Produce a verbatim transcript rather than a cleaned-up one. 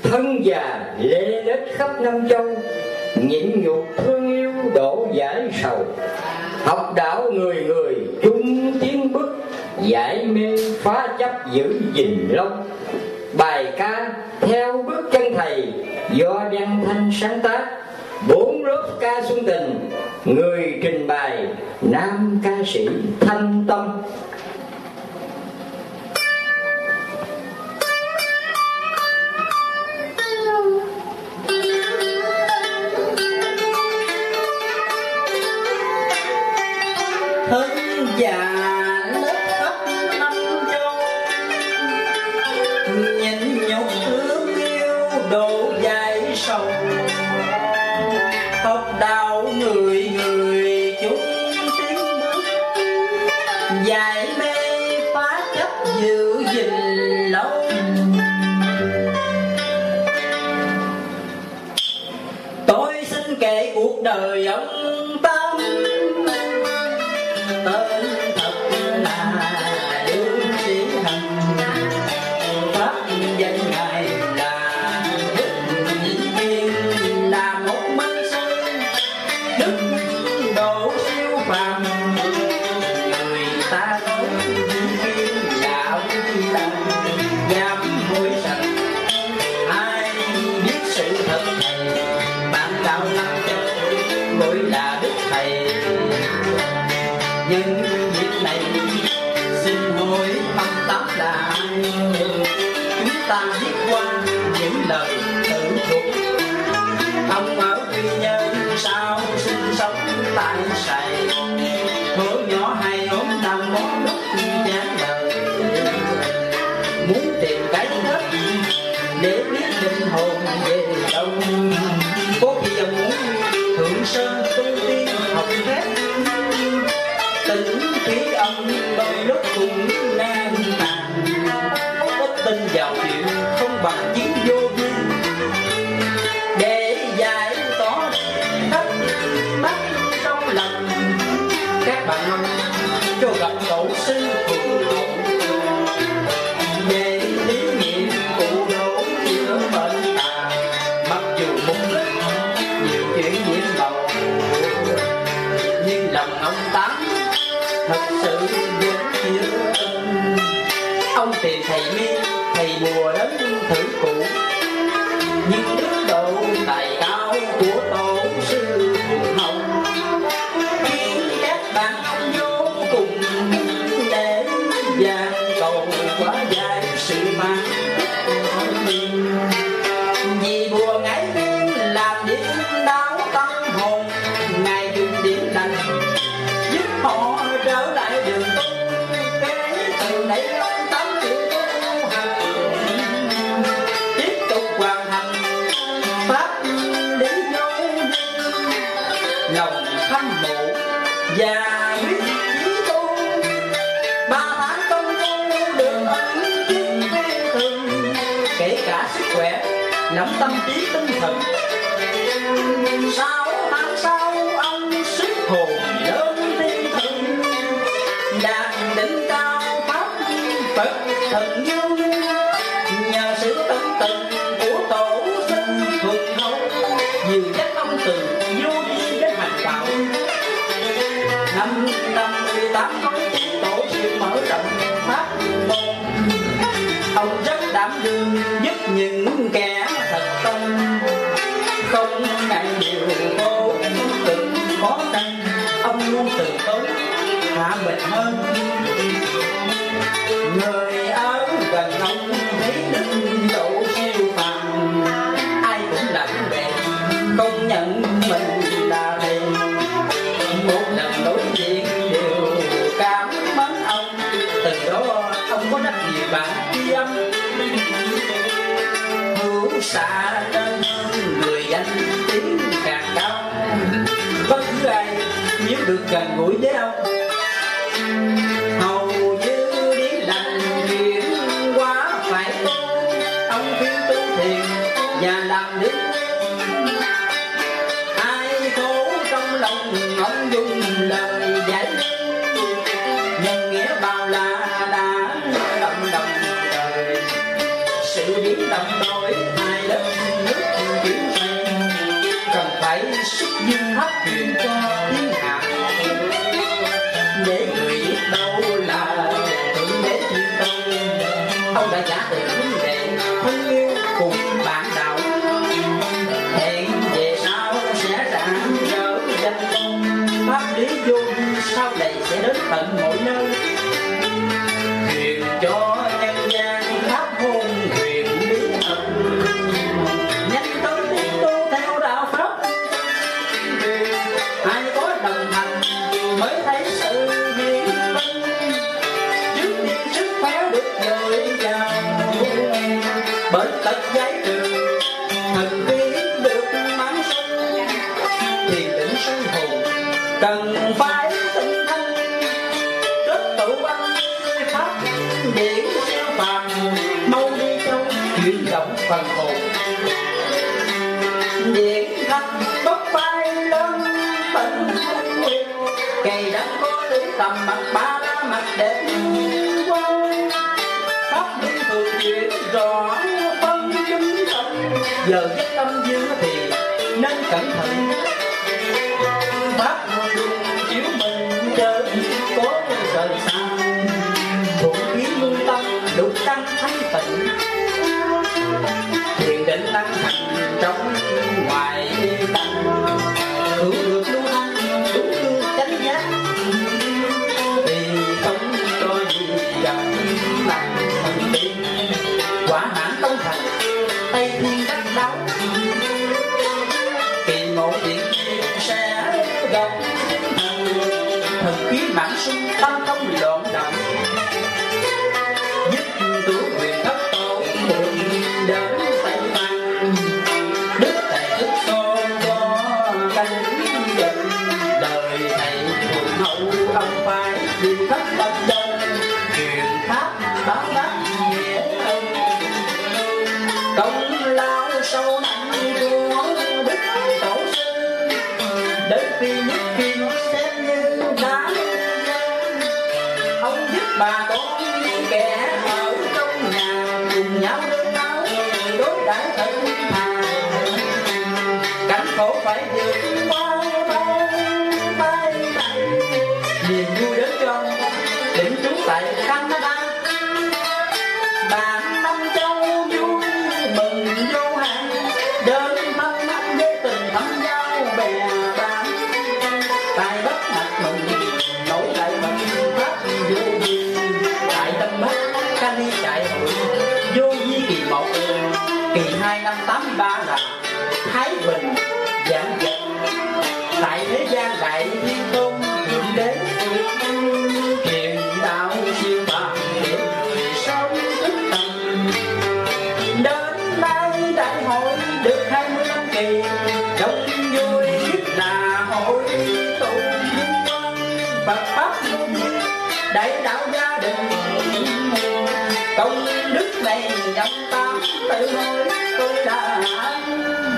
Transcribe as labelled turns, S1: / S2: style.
S1: thân già lê lết khắp năm châu, nhịn nhục thương yêu đổ giải sầu. Học đạo người người chung tiến bước, giải mê phá chấp giữ gìn lâu. Bài ca theo bước chân thầy do Đăng Thanh sáng tác. Bốn lớp ca xuân tình, người trình bày nam ca sĩ Thanh Tâm.
S2: Thân già lớp khắp năm châu, nhịn nhục thương yêu độ dài sầu. Học đạo người người chung tiến bước, giải mê phá chấp giữ gìn lâu. Tôi xin kể cuộc đời ông Tám, tên thật là Lương Sĩ Hằng, pháp danh ngài là Đức Vĩnh Kiên, là một minh sư đức độ siêu phàm. Người ta nói Vĩnh Kiên là ông là dám hối sạch, ai biết sự thật này bạn đạo năm châu gọi là Đức Thầy. Nhưng việc này xin hỏi ông Tám là ai? Chúng ta viết qua những lời tự thuật. Ông ở Quy Nhơn sao sinh sống tại Sài, thuở nhỏ hai ốm đau món lúc chán đời. Muốn tìm cái hết để biết linh hồn về đâu. Có khi ông muốn thượng sơn tu tiên học phép, tình khí ông đôi lúc cũng ngang tàn. Có tin vào chuyện không bằng chiến vô duyên, để giải tỏ thắc mắc trong lòng các bạn ông cho gặp tổ sư phụ hậu về lý nghiệm cụ đổ chữa bệnh tà. Mặc dù mục đích nhiều chuyện nhiễm màu, nhưng lòng ông Tám thật sự vẫn chưa ơn. Ông tìm thầy Miên, thầy bùa đến thử cụ, nhưng đức độ tài cao của tổ sư Phụng Hồng khiến các bạn ông vô cùng để gian cầu quá dài sự mang. Vì bùa ngải viên làm việc đau tâm hồn, ngài dùng điểm lành giúp họ trở lại đường tu. Kể từ đây ông Tám chịu tu hành, tiếp tục hoàn thành pháp lý vô duyên. Lòng thâm mộ và quyết chí tu, ba tháng công phu được ân chứng phi thường. Kể cả sức khỏe lẫn tâm trí tinh thần. Sáu tháng sau ông xuất hồn lớn thiên thần, đạt đỉnh cao pháp Phật thần dương. Nhờ sự tận tình của tổ sư Phụng Hậu, dìu dắt ông từ vô vi đến hành đạo. Năm năm mươi tám nói tiếng tổ sư mở rộng pháp môn, ông rất đảm đương giúp những kẻ thật tâm, không ngại điều vô cực khó khăn. Ông luôn từ tốn hạ mình hơn. Người ở gần ông thấy đức độ siêu phàm, ai cũng lặng lẽ công nhận mình là thầy. Một lần đối diện đều cảm mến ông, từ đó ông có rất nhiều bạn tri âm. Hữu xạ đơn người danh tiếng càng cao, bất cứ ai nếu được gần gũi với ông hầu như đi lành chuyện quá phải tu. Ông khuyên tu thiền và làm đức, ai khổ trong lòng ông dùng lời giải. Nhân nghĩa bao la đã động đồng đời, sự điển những đồng đội hai đất nước chuyển sang cần phải sức dưng hấp truyền cho thiên hạ để người biết đâu là thượng đế thiên tôn. Ông đã giả từ huynh đệ thân yêu cùng bạn đạo hẹn về sau sẽ rạng rỡ danh công pháp lý vô vi sau này sẽ đến tận mọi nơi truyền cho nhân gian pháp môn huyền bí ẩn nhanh tới tiến tu theo đạo pháp ai có đồng hành mới thấy sự hiền minh trước tiên sức khỏe được dồi dào bệnh tật giải trừ thần bí được mãn sinh thiền định sân hồn cần phải tinh thanh rất tụ văn pháp điển siêu phàm mau đi châu chuyển động phần hồn điện thanh bốc bay lên tận thanh nguyệt cây đã có lý tầm mặt ba la mặt đẹp quang pháp luân thường chuyển rõ phân chứng tâm giờ nhất tâm dương thì nên cẩn thận pháp luân chiếu mình chơi có rời xa thuận kiến lương tâm lục tăng thanh tịnh thiền định tăng thành trong ngoài tăng hữu được lưu thanh đúng tương chánh giác thì không có gì gặp làm thần tiên quả mãn công thành tây thiên đắc đáo kỳ ngộ điện sẽ gặp thần khí mãn sung tâm không loạn động giúp cứu quyền thất tổ được đến tây văn đức tài đức tôn có canh dân đời thầy thuận hậu ông phải đi khắp tâm dân truyền pháp báo đáp nghĩa ân công lao sâu nặng của đức tổ sư đến khi nhất khi nó xem như đá ông giúp bà con kẻ ở trong nhà cùng nhau đương áo đối đãi thật thà cảnh khổ phải vượt qua bay bay bay niềm vui đến trong đỉnh trú tại Canada bạn năm châu vui mừng vô hạn đến thăm mắt với tình thâm giao bè bạn tài bất mặt mừng nổi lại bằng pháp vô vi tại tâm bắc Cali đại hội vô vi kỳ một kỳ hai năm tám mươi ba là Thái Bình giảng dạy tại thế gian đại thiên tôn thượng đế truyền đạo siêu phàm để người sống thức tâm đến nay đại hội được hai mươi năm kỳ đông vui nhất là hội tụ nhân văn Phật pháp vô vi đại đạo gia đình công đức này dòng tam tự hỏi tôi đã